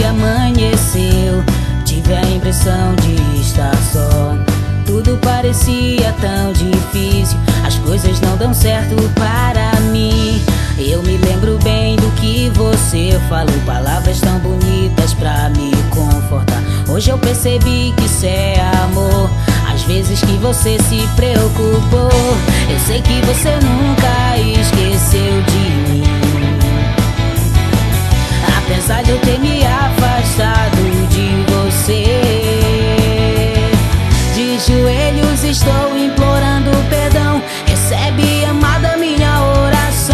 dia amanheceu, tive a impressão de estar só. Tudo parecia tão difícil, as coisas não dão certo para mim. Eu me lembro bem do que você falou, palavras tão bonitas pra me confortar. Hoje eu percebi que isso é amor, às vezes que você se preocupou. Eu sei que você nunca esqueceu de mim, apesar de eu ter me afastado de você. De joelhos estou implorando perdão, recebe, amada, minha oração.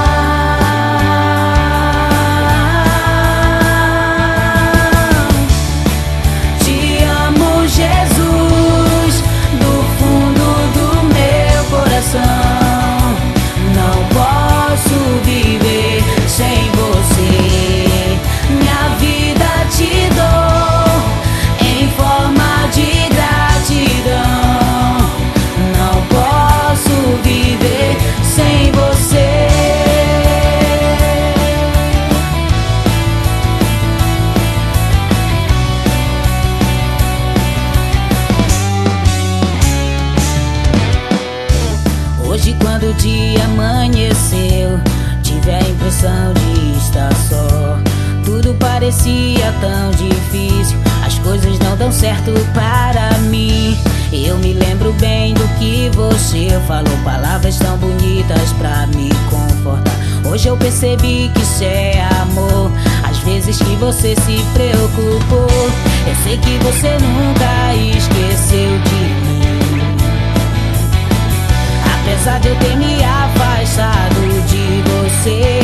Te amo, Jesus, do fundo do meu coração. Não posso viver sem você, minha vida te dou em forma de gratidão. Não posso viver sem você. Hoje, quando o dia amanheceu, tive a impressão de estar só. Tudo parecia tão difícil, as coisas não dão certo para mim. Eu me lembro bem do que você falou, palavras tão bonitas pra me confortar. Hoje eu percebi que isso é amor, às vezes que você se preocupou. Eu sei que você nunca esqueceu de mim, apesar de eu ter me afastado de você.